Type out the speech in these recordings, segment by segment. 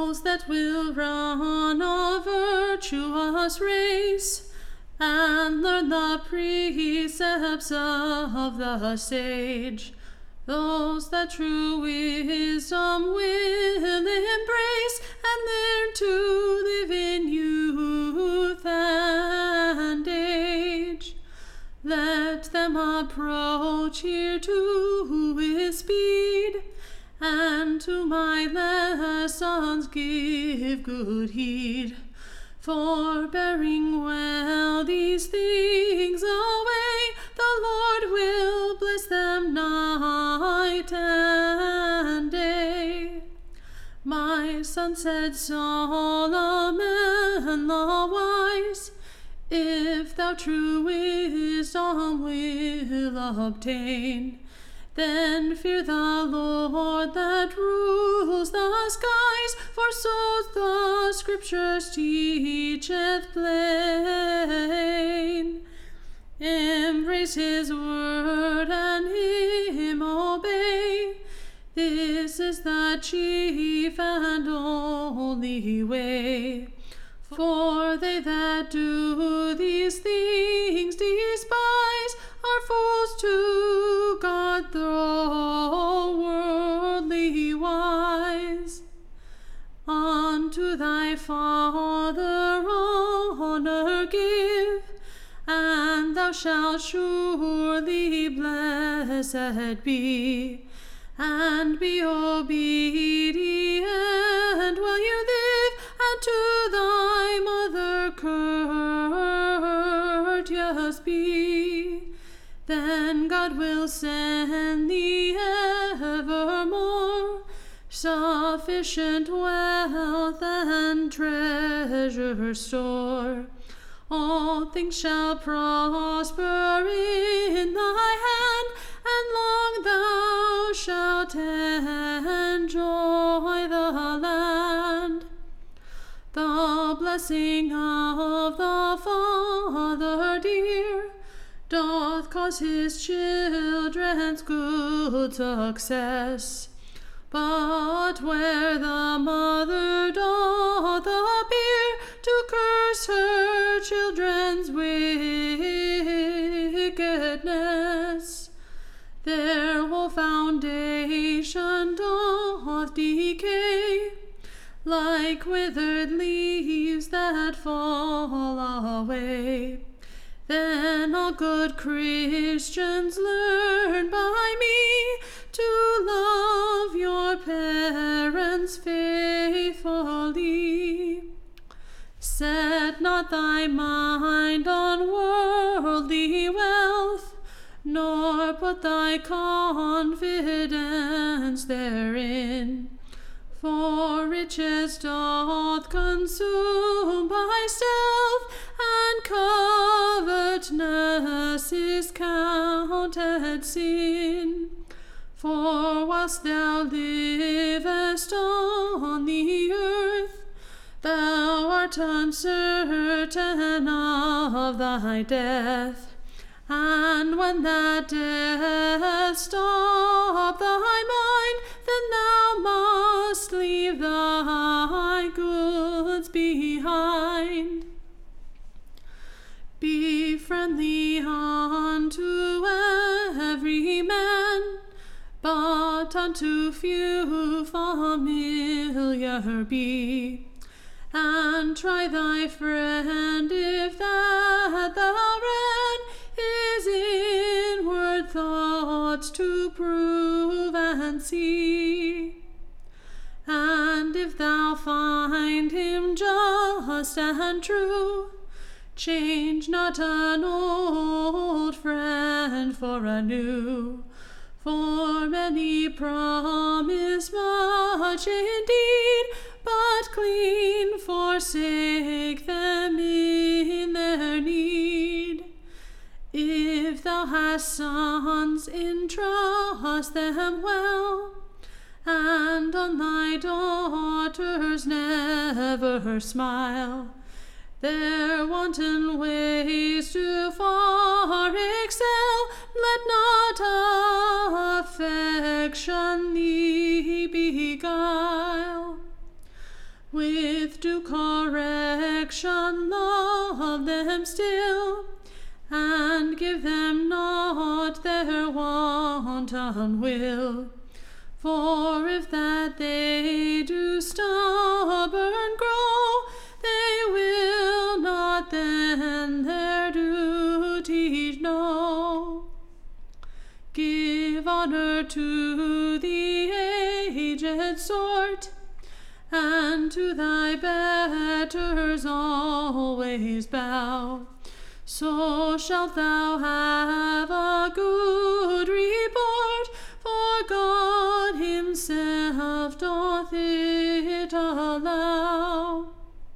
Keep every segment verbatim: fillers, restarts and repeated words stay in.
those that will run a virtuous race, and learn the precepts of the sage, those that true wisdom will embrace, and learn to live in youth and age. Let them approach here to with speed, and to my lessons give good heed. For bearing well these things away, the Lord will bless them night and day. My son, said Solomon the wise, if thou true wisdom will obtain, then fear the Lord that rules the skies, for so the Scriptures teacheth plain. Embrace his word and him obey, this is the chief and only way. For they that do these things despise are fools to God, though worldly wise. Unto thy father honor give, and thou shalt surely blessed be. And be obedient while you live, and to thy mother courteous be. Then God will send thee evermore sufficient wealth and treasure store. All things shall prosper in thy hand, and long thou shalt enjoy the land. The blessing of the Father dear doth cause his children's good success. But where the mother doth appear to curse her children's wickedness, their whole foundation doth decay, like withered leaves that fall away. Then all good Christians learn by me to love your parents faithfully. Set not thy mind on worldly wealth, nor put thy confidence therein. For riches doth consume by stealth, and covetousness is counted sin. For whilst thou livest on the earth, thou art uncertain of thy death. And when that death stop thy mind, then thou must leave thy goods behind. Be friendly unto every man, but unto few familiar be. And try thy friend if that thou read his inward thoughts to prove and see. And if thou find him just and true, change not an old friend for a new. For many promise much indeed, but clean forsake them in their need. If thou hast sons, entrust them well, and on thy daughters never smile. Their wanton ways too far excel, let not affection thee beguile. With due correction love them still, and give them not their wanton will. For if that they do stubborn grow, they will not then their duty know. Give honor to the aged sort, and to thy betters always bow. So shalt thou have a good report, for God himself doth it allow.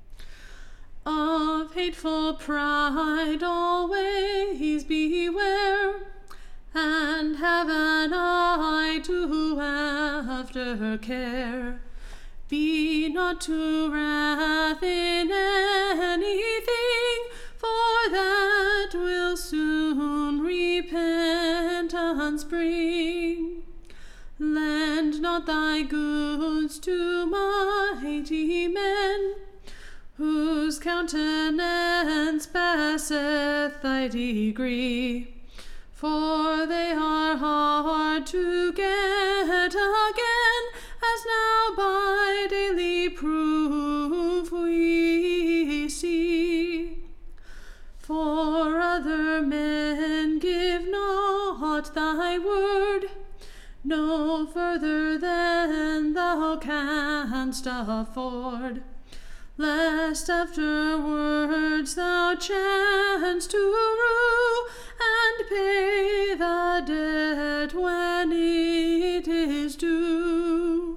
Of hateful pride always beware, and have an eye to after care. Be not to wrath in anything, for that will soon repentance bring. Lend not thy goods to mighty men, whose countenance passeth thy degree. For they are hard to get again, as now by daily proof we see. For other men give not thy word, no further than thou canst afford, lest afterwards thou chance to rue, and pay the debt when it is due.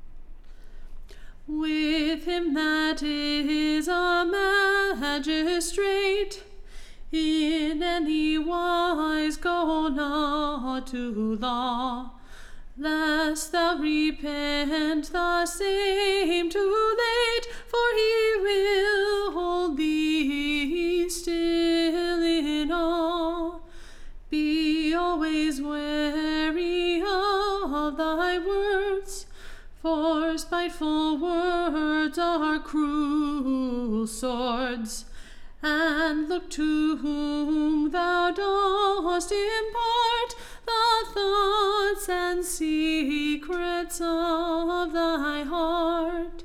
With him that is a magistrate, in any wise go not to law, lest thou repent the same too late, for he will hold thee still in awe. Be always wary of thy words, for spiteful words are cruel swords. And look to whom thou dost impart the thoughts and secrets of thy heart.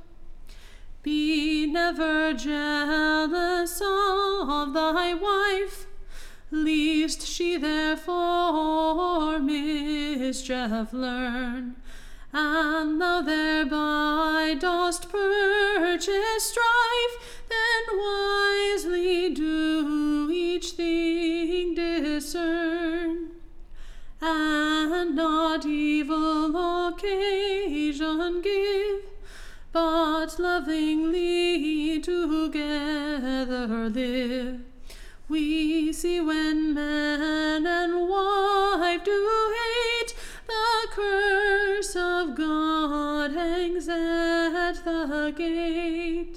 Be never jealous of thy wife, lest she therefore mischief learn, and thou thereby dost purchase strife. Then wisely do each thing discern, and not evil occasion give, but lovingly together live. We see when man and wife do hate, the curse of God hangs at the gate.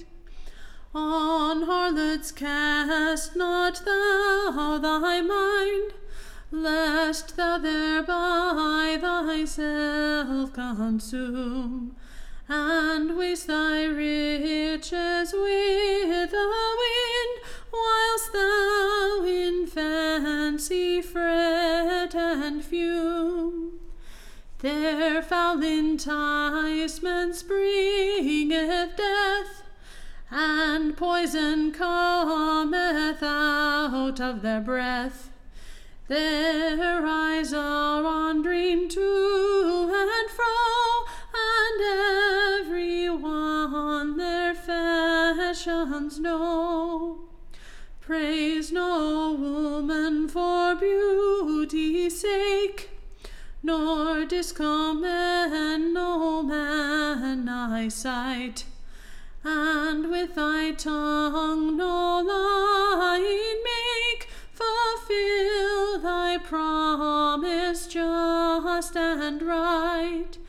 On harlots cast not thou thy mind, lest thou thereby thyself consume, and waste thy riches with the wind, whilst thou in fancy fret and fume. Their foul enticement springeth death, and poison cometh out of their breath. Their eyes are wandering to and fro, and every one their fashions know. Praise no woman for beauty's sake, nor discommend no man eyesight. And with thy tongue no lying make, fulfill thy promise just and right.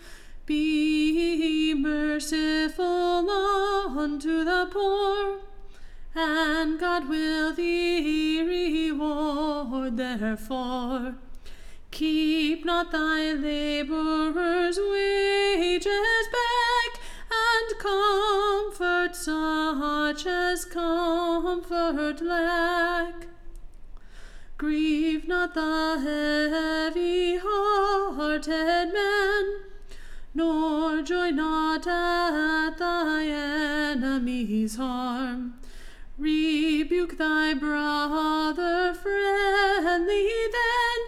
Be merciful unto the poor, and God will thee reward therefore. Keep not thy laborers' wages back, and comfort such as comfort lack. Grieve not the heavy-hearted man, nor joy not at thy enemy's harm. Rebuke thy brother friendly then,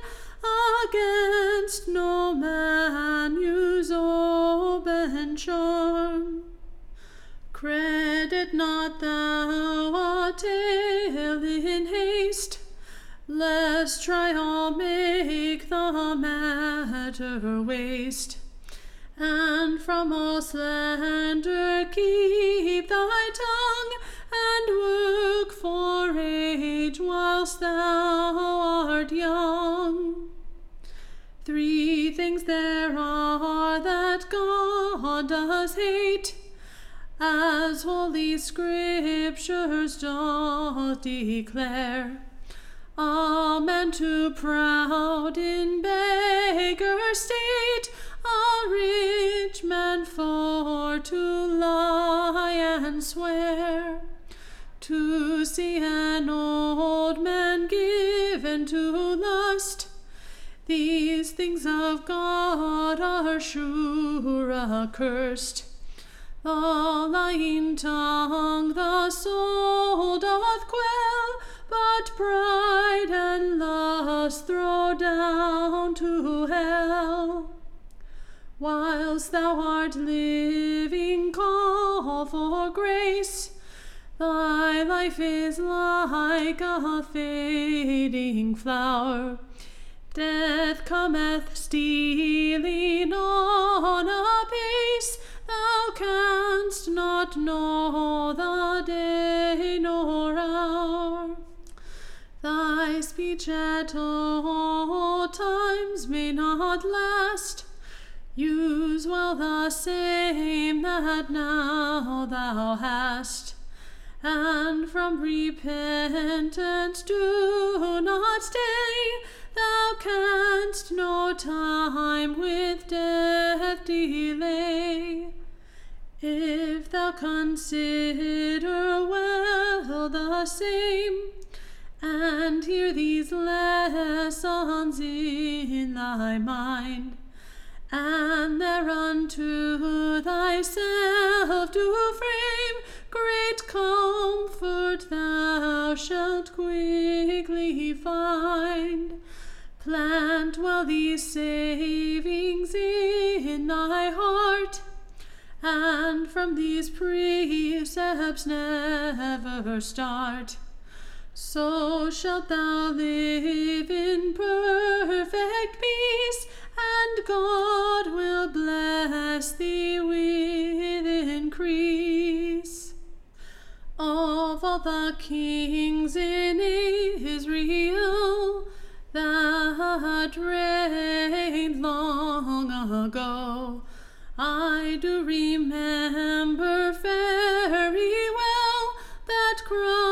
against no man use open charm. Credit not thou a tale in haste, lest trial make the matter waste. And from all slander keep thy tongue, and work for age whilst thou art young. Three things there are that God does hate, as Holy Scriptures doth declare: a man too proud in beggar state, a rich man for to lie and swear, to see an old man given to lust. These things of God are sure accursed. The lying tongue the soul doth quell, but pride and lust throw down to hell. Whilst thou art living, call for grace. Thy life is like a fading flower. Death cometh stealing on apace. Thou canst not know the day nor hour. Thy speech at all times may not last. Use well the same that now thou hast, and from repentance do not stay. Thou canst no time with death delay. If thou consider well the same, and hear these lessons in thy mind, and thereunto thyself do frame, great comfort thou shalt quickly find. Plant well these savings in thy heart, and from these precepts never start. So shalt thou live in perfect peace, and God will bless thee with increase. Of all the kings in Israel that reigned long ago, I do remember very well that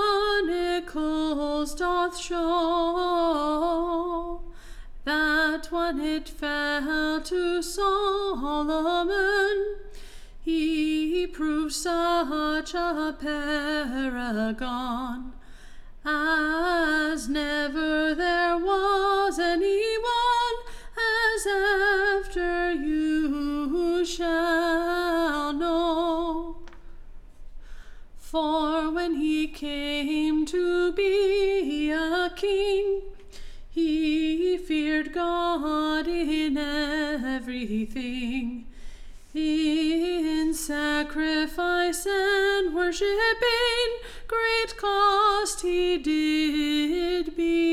Chronicles doth show, that when it fell to Solomon, he proved such a paragon, as never there was any one, as after you shall know. For when he came to be a king, he feared God in everything. In sacrifice and worshiping, great cost he did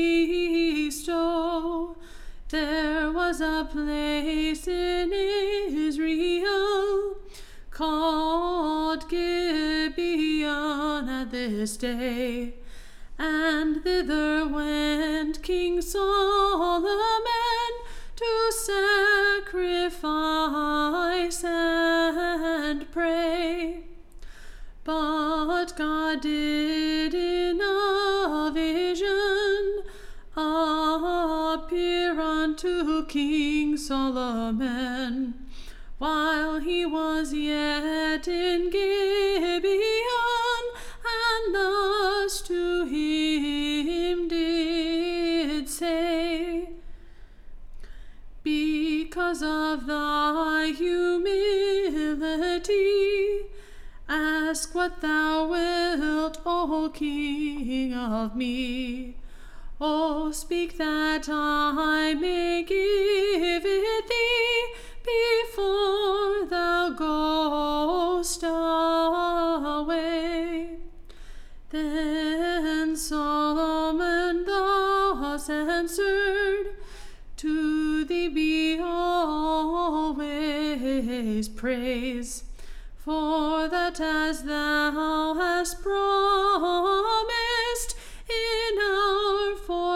bestow. There was a place in Israel called Gibeon at this day, and thither went King Solomon to sacrifice and pray. But God did in a vision appear unto King Solomon, while he was yet in Gibeon, because of thy humility. Ask what thou wilt, O King, of me. O speak that I may give it thee before thou goest away. Then Solomon thus answered, to thee be always praise, for that as thou hast promised in our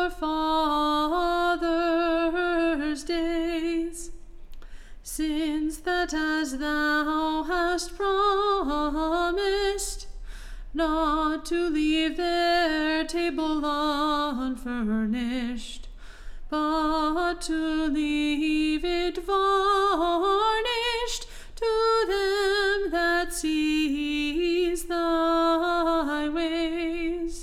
forefathers' days, since that as thou hast promised not to leave their table unfurnished, but to leave it varnished to them that sees thy ways.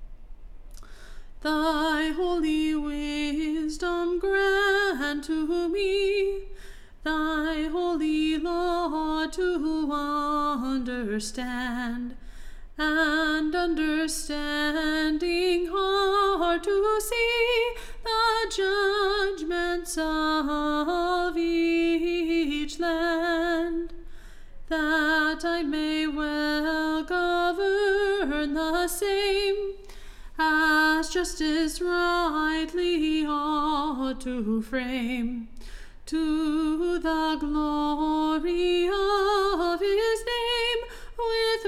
Thy holy wisdom grant to me, thy holy law to understand, and understanding heart to see the judgments of each land, that I may well govern the same, as justice rightly ought to frame, to the glory of his name, with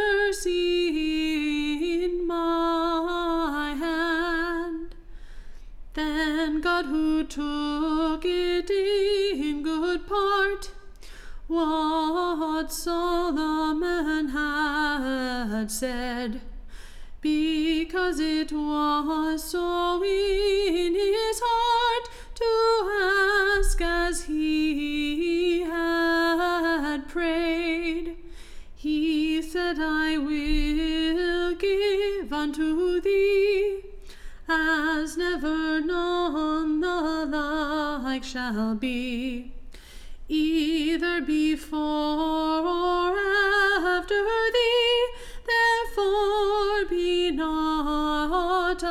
mercy in my hand. Then God, who took it in good part, what Solomon had said, because it was so in his heart to ask as he had prayed, he said, I will give unto thee, as never none the like shall be, either before or after thee. Therefore be not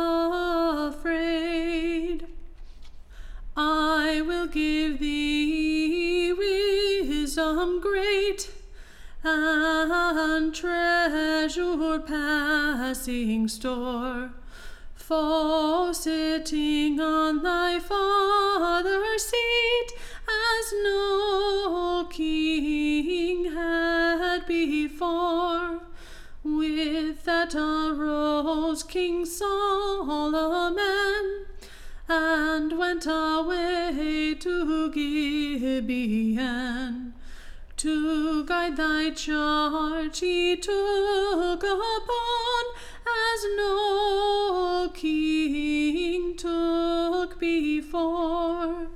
afraid. I will give thee wisdom great, and treasure passing store, for sitting on thy father's seat, as no king had before. With that arose King Solomon, and went away to Gibeon. To guide thy charge he took upon, as no king took before.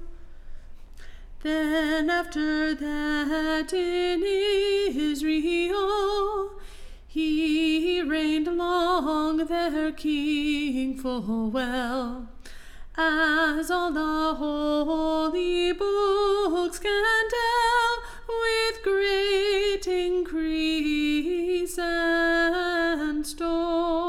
Then after that in Israel he reigned long, their king full well, as all the holy books can tell, with great increase and store.